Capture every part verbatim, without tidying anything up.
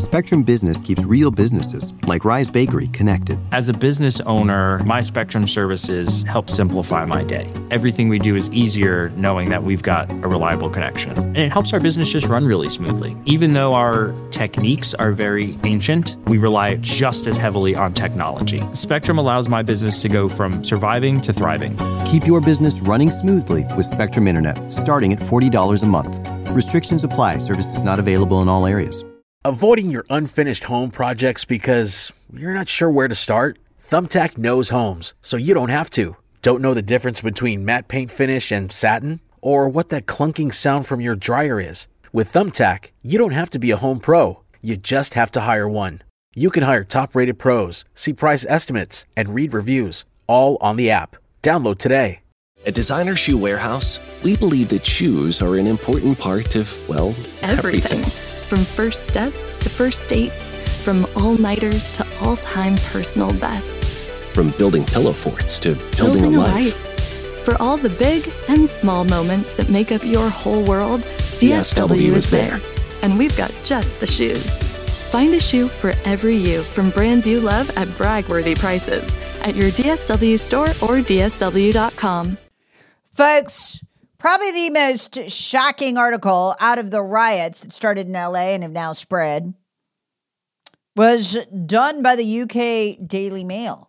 Spectrum Business keeps real businesses, like Rise Bakery, connected. As a business owner, my Spectrum services help simplify my day. Everything we do is easier knowing that we've got a reliable connection. And it helps our business just run really smoothly. Even though our techniques are very ancient, we rely just as heavily on technology. Spectrum allows my business to go from surviving to thriving. Keep your business running smoothly with Spectrum Internet, starting at forty dollars a month. Restrictions apply. Services not available in all areas. Avoiding your unfinished home projects because you're not sure where to start? Thumbtack knows homes, so you don't have to. Don't know the difference between matte paint finish and satin? Or what that clunking sound from your dryer is? With Thumbtack, you don't have to be a home pro. You just have to hire one. You can hire top-rated pros, see price estimates, and read reviews, all on the app. Download today. At Designer Shoe Warehouse, we believe that shoes are an important part of, well, everything. everything. From first steps to first dates, from all-nighters to all-time personal bests. From building pillow forts to building, building a, a life. life. For all the big and small moments that make up your whole world, D S W is there. And we've got just the shoes. Find a shoe for every you from brands you love at brag-worthy prices at your D S W store or D S W dot com. Folks, probably the most shocking article out of the riots that started in L A and have now spread was done by the U K Daily Mail,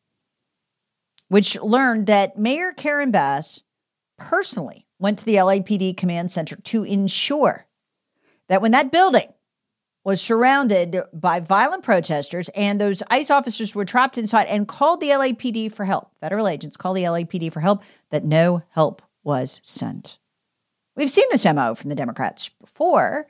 which learned that Mayor Karen Bass personally went to the L A P D command center to ensure that when that building was surrounded by violent protesters and those ICE officers were trapped inside and called the L A P D for help, federal agents called the L A P D for help, that no help was sent. We've seen this M O from the Democrats before.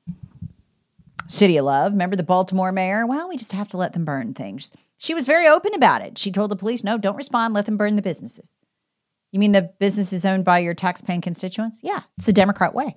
City of Love, remember the Baltimore mayor? Well, we just have to let them burn things. She was very open about it. She told the police, no, don't respond, let them burn the businesses. You mean the businesses owned by your tax-paying constituents? Yeah, it's the Democrat way.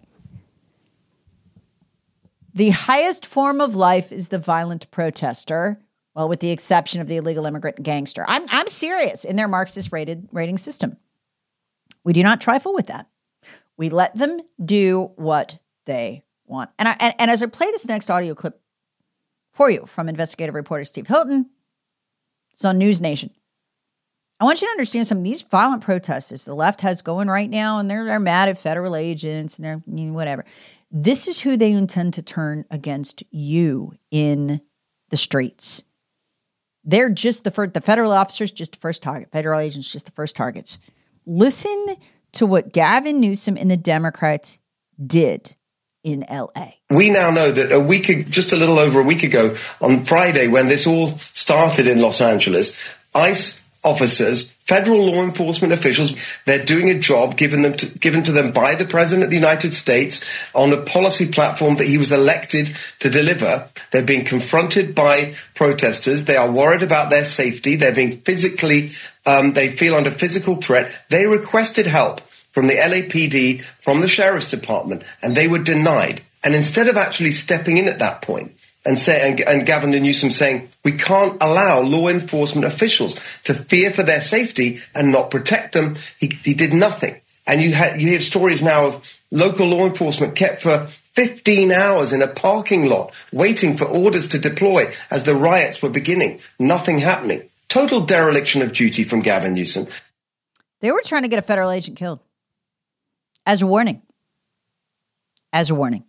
The highest form of life is the violent protester, well, with the exception of the illegal immigrant gangster. I'm I'm serious in their Marxist rated rating system. We do not trifle with that. We let them do what they want. And, I, and, and as I play this next audio clip for you from investigative reporter Steve Hilton, it's on News Nation. I want you to understand some of these violent protesters the left has going right now, and they're, they're mad at federal agents and they're you know, whatever. This is who they intend to turn against you in the streets. They're just the first, the federal officers, just the first target. Federal agents, just the first targets. Listen to what Gavin Newsom and the Democrats did in L A. We now know that a week, just a little over a week ago, on Friday, when this all started in Los Angeles, ICE officers, federal law enforcement officials, they're doing a job given them to, given to them by the President of the United States on a policy platform that he was elected to deliver. They're being confronted by protesters. They are worried about their safety. They're being physically, um, they feel under physical threat. They requested help from the L A P D, from the Sheriff's Department, and they were denied. And instead of actually stepping in at that point, And, say, and, and Gavin Newsom saying, we can't allow law enforcement officials to fear for their safety and not protect them. He, he did nothing. And you, ha- you hear stories now of local law enforcement kept for fifteen hours in a parking lot, waiting for orders to deploy as the riots were beginning. Nothing happening. Total dereliction of duty from Gavin Newsom. They were trying to get a federal agent killed. As a warning. As a warning.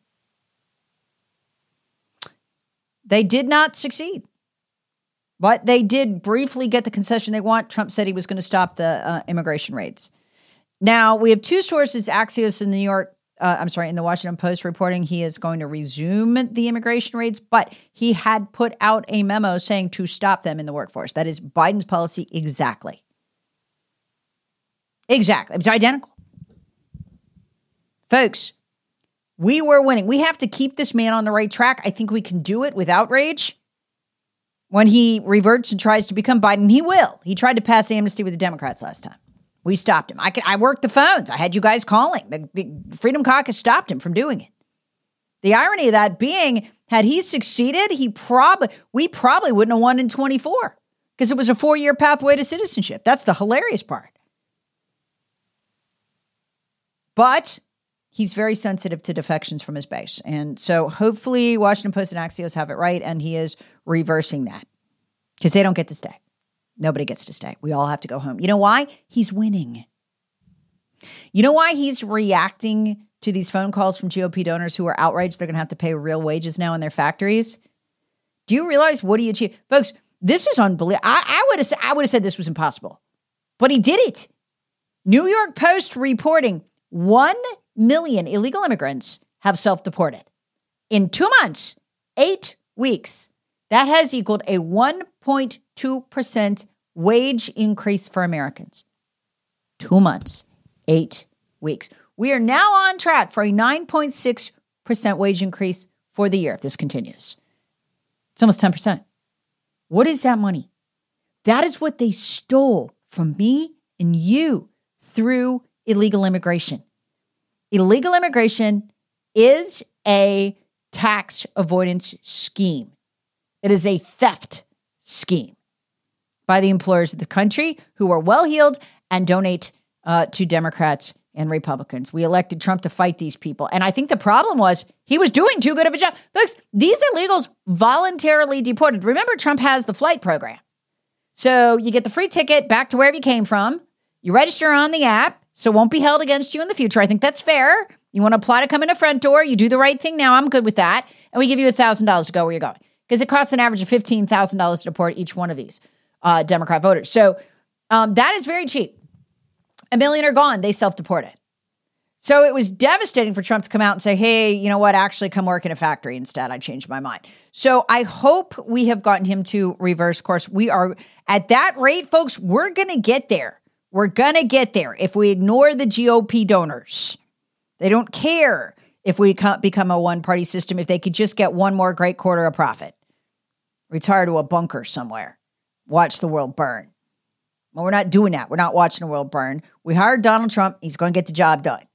They did not succeed, but they did briefly get the concession they want. Trump said he was going to stop the uh, immigration raids. Now, we have two sources, Axios in New York, uh, I'm sorry, in the Washington Post reporting he is going to resume the immigration raids, but he had put out a memo saying to stop them in the workforce. That is Biden's policy exactly. Exactly. It's identical. Folks, we were winning. We have to keep this man on the right track. I think we can do it with outrage. When he reverts and tries to become Biden, he will. He tried to pass amnesty with the Democrats last time. We stopped him. I could, I worked the phones. I had you guys calling. The, the Freedom Caucus stopped him from doing it. The irony of that being, had he succeeded, he probably we probably wouldn't have won in twenty-four because it was a four-year pathway to citizenship. That's the hilarious part. But he's very sensitive to defections from his base. And so hopefully Washington Post and Axios have it right, and he is reversing that because they don't get to stay. Nobody gets to stay. We all have to go home. You know why? He's winning. You know why he's reacting to these phone calls from G O P donors who are outraged they're going to have to pay real wages now in their factories? Do you realize what he achieved? Folks, this is unbelievable. I, I would have I would have said this was impossible, but he did it. New York Post reporting one million illegal immigrants have self-deported. In two months, eight weeks, that has equaled a one point two percent wage increase for Americans. Two months, eight weeks. We are now on track for a nine point six percent wage increase for the year if this continues. It's almost ten percent. What is that money? That is what they stole from me and you through illegal immigration. Illegal immigration is a tax avoidance scheme. It is a theft scheme by the employers of the country who are well-heeled and donate uh, to Democrats and Republicans. We elected Trump to fight these people. And I think the problem was he was doing too good of a job. Folks, these illegals voluntarily deported. Remember, Trump has the flight program. So you get the free ticket back to wherever you came from. You register on the app, so it won't be held against you in the future. I think that's fair. You want to apply to come in a front door. You do the right thing now. I'm good with that. And we give you one thousand dollars to go where you're going. Because it costs an average of fifteen thousand dollars to deport each one of these uh, Democrat voters. So um, that is very cheap. A million are gone. They self-deported. So it was devastating for Trump to come out and say, hey, you know what? Actually come work in a factory instead. I changed my mind. So I hope we have gotten him to reverse course. We are at that rate, folks, we're going to get there. We're going to get there if we ignore the G O P donors. They don't care if we become a one-party system, if they could just get one more great quarter of profit. Retire to a bunker somewhere. Watch the world burn. Well, we're not doing that. We're not watching the world burn. We hired Donald Trump. He's going to get the job done.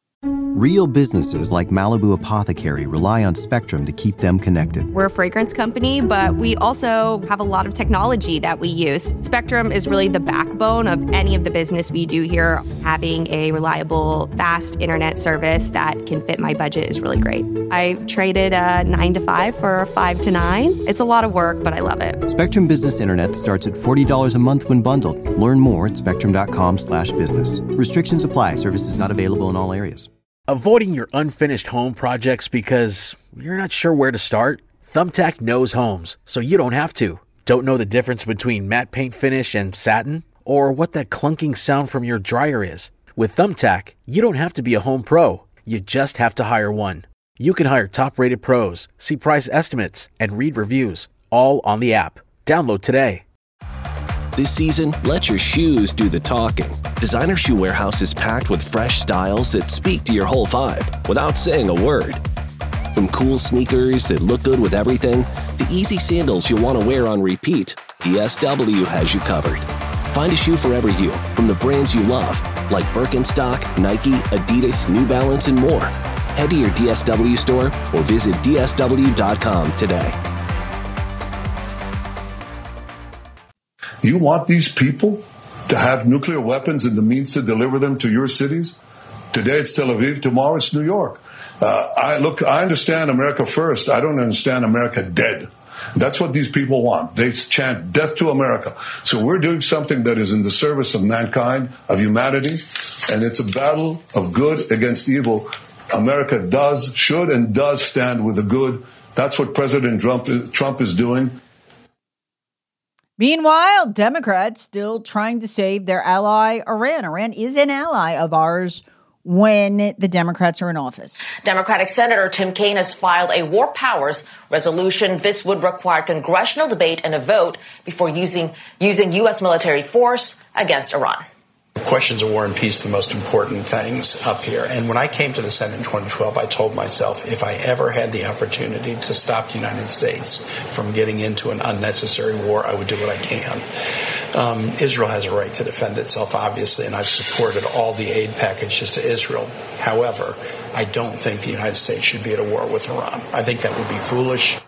Real businesses like Malibu Apothecary rely on Spectrum to keep them connected. We're a fragrance company, but we also have a lot of technology that we use. Spectrum is really the backbone of any of the business we do here. Having a reliable, fast internet service that can fit my budget is really great. I traded a nine to five for a five to nine. It's a lot of work, but I love it. Spectrum Business Internet starts at forty dollars a month when bundled. Learn more at spectrum.com slash business. Restrictions apply. Services not available in all areas. Avoiding your unfinished home projects because you're not sure where to start? Thumbtack knows homes, so you don't have to. Don't know the difference between matte paint finish and satin? Or what that clunking sound from your dryer is? With Thumbtack, you don't have to be a home pro. You just have to hire one. You can hire top-rated pros, see price estimates, and read reviews, all on the app. Download today. This season, let your shoes do the talking. Designer Shoe Warehouse is packed with fresh styles that speak to your whole vibe without saying a word. From cool sneakers that look good with everything, to easy sandals you'll want to wear on repeat, D S W has you covered. Find a shoe for every you from the brands you love, like Birkenstock, Nike, Adidas, New Balance, and more. Head to your D S W store or visit D S W dot com today. You want these people to have nuclear weapons and the means to deliver them to your cities? Today it's Tel Aviv, tomorrow it's New York. Uh, I look, I understand America first. I don't understand America dead. That's what these people want. They chant death to America. So we're doing something that is in the service of mankind, of humanity, and it's a battle of good against evil. America does, should, and does stand with the good. That's what President Trump, Trump is doing. Meanwhile, Democrats still trying to save their ally, Iran. Iran is an ally of ours when the Democrats are in office. Democratic Senator Tim Kaine has filed a war powers resolution. This would require congressional debate and a vote before using using U S military force against Iran. Questions of war and peace, the most important things up here. And when I came to the Senate in twenty twelve, I told myself if I ever had the opportunity to stop the United States from getting into an unnecessary war, I would do what I can. Um, Israel has a right to defend itself, obviously, and I've supported all the aid packages to Israel. However, I don't think the United States should be at a war with Iran. I think that would be foolish.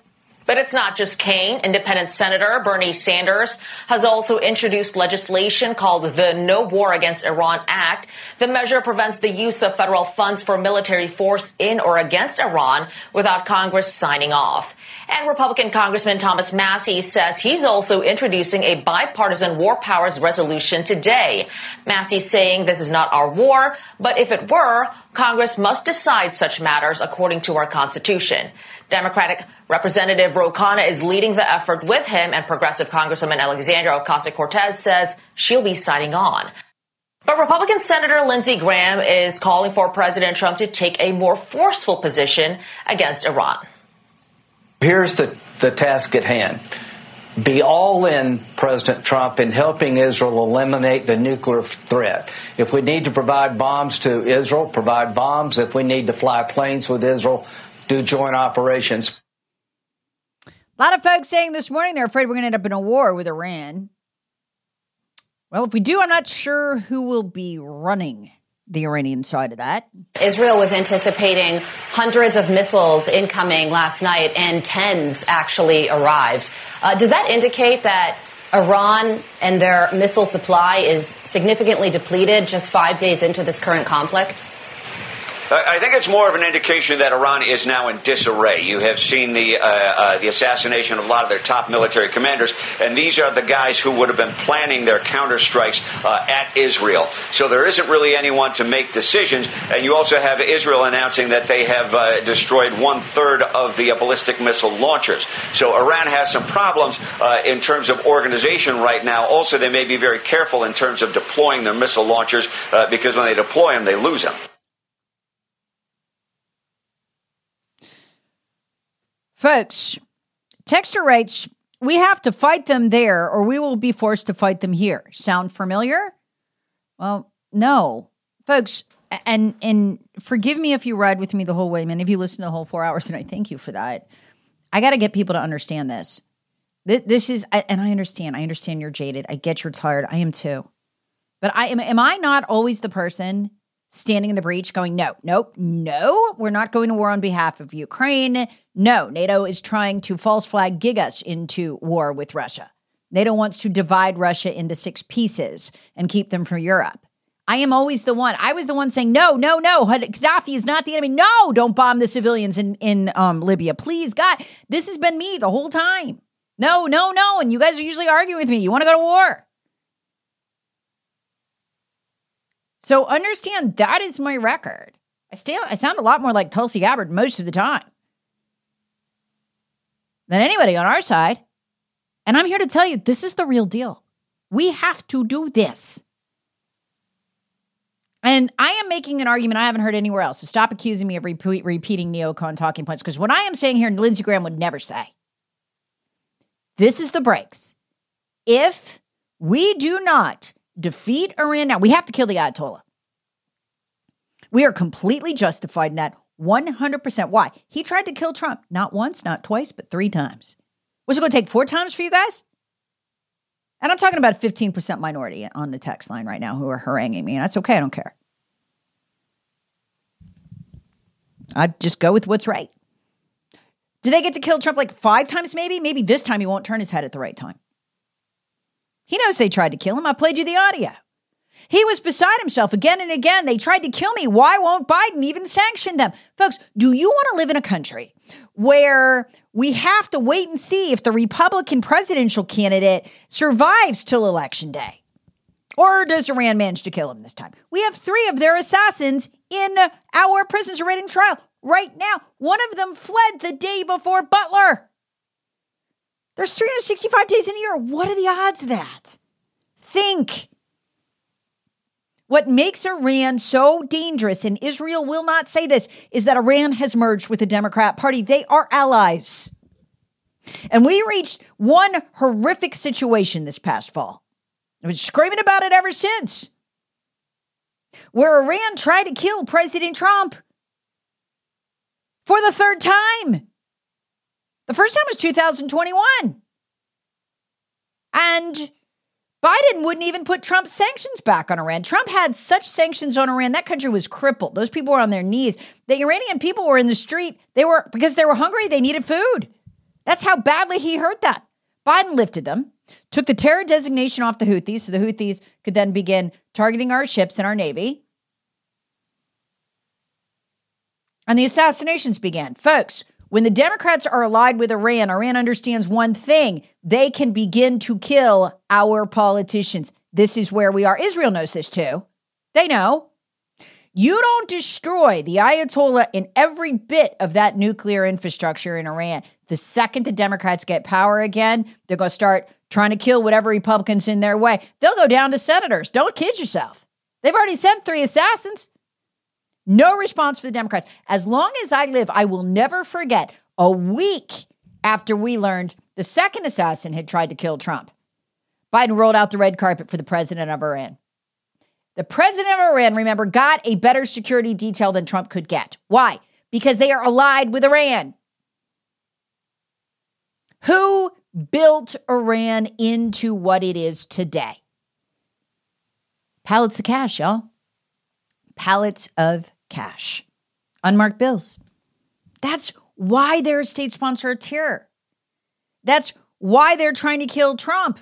But it's not just Kaine. Independent Senator Bernie Sanders has also introduced legislation called the No War Against Iran Act. The measure prevents the use of federal funds for military force in or against Iran without Congress signing off. And Republican Congressman Thomas Massie says he's also introducing a bipartisan war powers resolution today. Massie saying this is not our war, but if it were, Congress must decide such matters according to our Constitution. Democratic Representative Ro Khanna is leading the effort with him, and progressive Congresswoman Alexandria Ocasio-Cortez says she'll be signing on. But Republican Senator Lindsey Graham is calling for President Trump to take a more forceful position against Iran. Here's the, the task at hand. Be all in, President Trump, in helping Israel eliminate the nuclear threat. If we need to provide bombs to Israel, provide bombs. If we need to fly planes with Israel, do joint operations. A lot of folks saying this morning they're afraid we're going to end up in a war with Iran. Well, if we do, I'm not sure who will be running the Iranian side of that. Israel was anticipating hundreds of missiles incoming last night, and tens actually arrived. Uh, does that indicate that Iran and their missile supply is significantly depleted just five days into this current conflict? I think it's more of an indication that Iran is now in disarray. You have seen the uh, uh, the assassination of a lot of their top military commanders, and these are the guys who would have been planning their counterstrikes uh, at Israel. So there isn't really anyone to make decisions, and you also have Israel announcing that they have uh, destroyed one-third of the uh, ballistic missile launchers. So Iran has some problems uh, in terms of organization right now. Also, they may be very careful in terms of deploying their missile launchers uh, because when they deploy them, they lose them. Folks, Texter writes, we have to fight them there or we will be forced to fight them here. Sound familiar? Well, no. Folks, and and forgive me if you ride with me the whole way, man. If you listen to the whole four hours, and I thank you for that. I got to get people to understand this. This is, and I understand. I understand you're jaded. I get you're tired. I am too. But I am, am I not always the person standing in the breach going, no, nope, no, we're not going to war on behalf of Ukraine. No, NATO is trying to false flag gig us into war with Russia. NATO wants to divide Russia into six pieces and keep them from Europe. I am always the one. I was the one saying, no, no, no, Gaddafi is not the enemy. No, don't bomb the civilians in, in um, Libya. Please, God, this has been me the whole time. No, no, no. And you guys are usually arguing with me. You want to go to war? So understand that is my record. I stand, I sound a lot more like Tulsi Gabbard most of the time than anybody on our side. And I'm here to tell you, this is the real deal. We have to do this. And I am making an argument I haven't heard anywhere else. So stop accusing me of repeat, repeating neocon talking points. Because what I am saying here, Lindsey Graham would never say. This is the breaks. If we do not defeat Iran now, we have to kill the Ayatollah. We are completely justified in that one hundred percent. Why? He tried to kill Trump. Not once, not twice, but three times. Was it going to take four times for you guys? And I'm talking about a fifteen percent minority on the text line right now who are haranguing me. And that's okay. I don't care. I just go with what's right. Do they get to kill Trump like five times maybe? Maybe this time he won't turn his head at the right time. He knows they tried to kill him. I played you the audio. He was beside himself again and again. They tried to kill me. Why won't Biden even sanction them? Folks, do you want to live in a country where we have to wait and see if the Republican presidential candidate survives till election day? Or does Iran manage to kill him this time? We have three of their assassins in our prisons awaiting trial right now. One of them fled the day before Butler. There's three hundred sixty-five days in a year. What are the odds of that? Think. What makes Iran so dangerous, and Israel will not say this, is that Iran has merged with the Democrat Party. They are allies. And we reached one horrific situation this past fall. I've been screaming about it ever since. Where Iran tried to kill President Trump for the third time. The first time was two thousand twenty-one. And Biden wouldn't even put Trump's sanctions back on Iran. Trump had such sanctions on Iran, that country was crippled. Those people were on their knees. The Iranian people were in the street. They were, because they were hungry, they needed food. That's how badly he hurt them. Biden lifted them, took the terror designation off the Houthis so the Houthis could then begin targeting our ships and our Navy. And the assassinations began. Folks, when the Democrats are allied with Iran, Iran understands one thing. They can begin to kill our politicians. This is where we are. Israel knows this too. They know. You don't destroy the Ayatollah in every bit of that nuclear infrastructure in Iran. The second the Democrats get power again, they're going to start trying to kill whatever Republicans in their way. They'll go down to senators. Don't kid yourself. They've already sent three assassins. No response for the Democrats. As long as I live, I will never forget a week after we learned the second assassin had tried to kill Trump. Biden rolled out the red carpet for the president of Iran. The president of Iran, remember, got a better security detail than Trump could get. Why? Because they are allied with Iran. Who built Iran into what it is today? Pallets of cash, y'all. Pallets of cash. Unmarked bills. That's why they're a state sponsor of terror. That's why they're trying to kill Trump.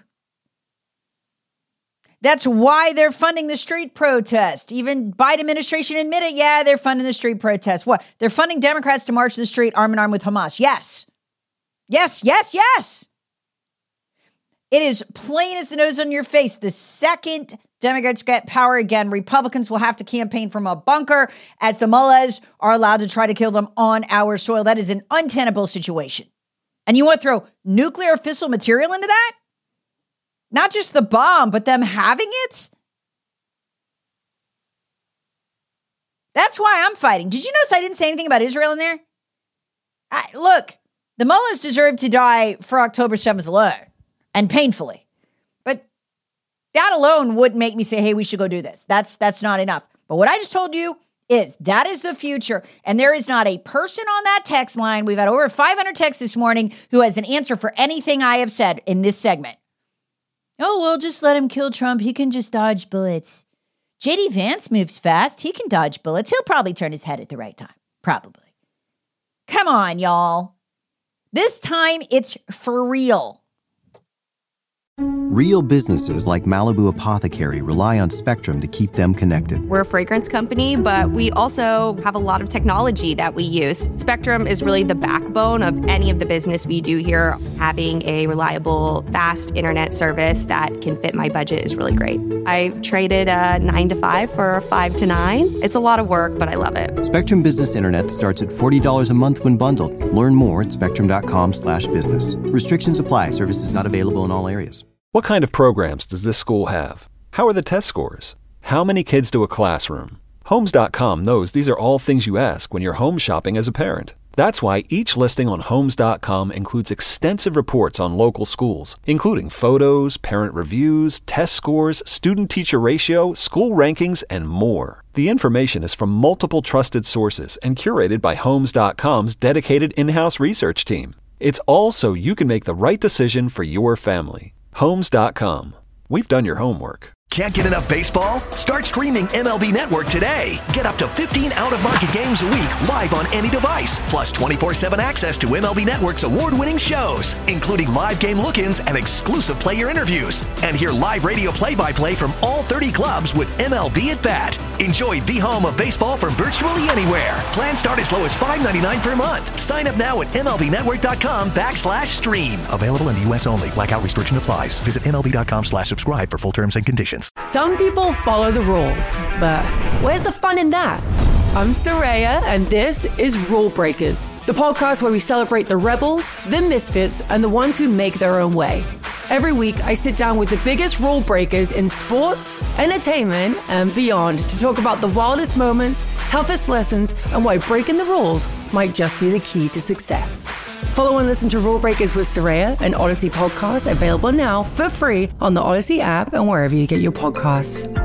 That's why they're funding the street protest. Even Biden administration admitted, yeah, they're funding the street protest. What? They're funding Democrats to march to the street arm in arm with Hamas. Yes. Yes, yes, yes. It is plain as the nose on your face. The second Democrats get power again, Republicans will have to campaign from a bunker as the mullahs are allowed to try to kill them on our soil. That is an untenable situation. And you want to throw nuclear fissile material into that? Not just the bomb, but them having it? That's why I'm fighting. Did you notice I didn't say anything about Israel in there? I, look, the mullahs deserve to die for October seventh alone, and painfully. But that alone would make me say, hey, we should go do this. That's, that's not enough. But what I just told you is that is the future. And there is not a person on that text line. We've had over five hundred texts this morning who has an answer for anything I have said in this segment. Oh, well, just let him kill Trump. He can just dodge bullets. J D Vance moves fast. He can dodge bullets. He'll probably turn his head at the right time. Probably. Come on, y'all. This time it's for real. Real businesses like Malibu Apothecary rely on Spectrum to keep them connected. We're a fragrance company, but we also have a lot of technology that we use. Spectrum is really the backbone of any of the business we do here. Having a reliable, fast internet service that can fit my budget is really great. I traded a nine to five for a five to nine. It's a lot of work, but I love it. Spectrum Business Internet starts at forty dollars a month when bundled. Learn more at spectrum.com slash business. Restrictions apply. Services not available in all areas. What kind of programs does this school have? How are the test scores? How many kids do a classroom? Homes dot com knows these are all things you ask when you're home shopping as a parent. That's why each listing on Homes dot com includes extensive reports on local schools, including photos, parent reviews, test scores, student-teacher ratio, school rankings, and more. The information is from multiple trusted sources and curated by Homes dot com's dedicated in-house research team. It's all so you can make the right decision for your family. Homes dot com. We've done your homework. Can't get enough baseball? Start streaming M L B Network today. Get up to fifteen out-of-market games a week live on any device. Plus twenty-four seven access to M L B Network's award-winning shows, including live game look-ins and exclusive player interviews. And hear live radio play-by-play from all thirty clubs with M L B at Bat. Enjoy the home of baseball from virtually anywhere. Plans start as low as five ninety-nine per month. Sign up now at MLBnetwork.com backslash stream. Available in the U S only. Blackout restriction applies. Visit MLB.com slash subscribe for full terms and conditions. Some people follow the rules, but where's the fun in that? I'm Soraya, and this is Rule Breakers, the podcast where we celebrate the rebels, the misfits, and the ones who make their own way. Every week, I sit down with the biggest rule breakers in sports, entertainment, and beyond to talk about the wildest moments, toughest lessons, and why breaking the rules might just be the key to success. Follow and listen to Rule Breakers with Soraya, an Odyssey podcast available now for free on the Odyssey app and wherever you get your podcasts.